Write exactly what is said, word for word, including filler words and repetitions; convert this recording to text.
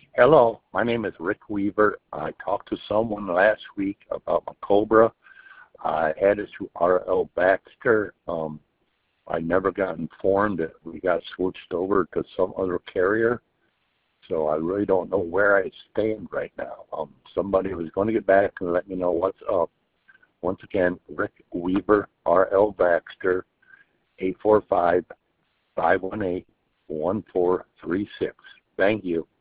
Hello, my name is Rick Weaver. I talked to someone last week about my Cobra. I had it through R L Baxter. Um, I never got informed that we got switched over to some other carrier, so I really don't know where I stand right now. Um, somebody was going to get back and let me know what's up. Once again, Rick Weaver, R L Baxter, eight four five, five one eight, one four three six. Thank you.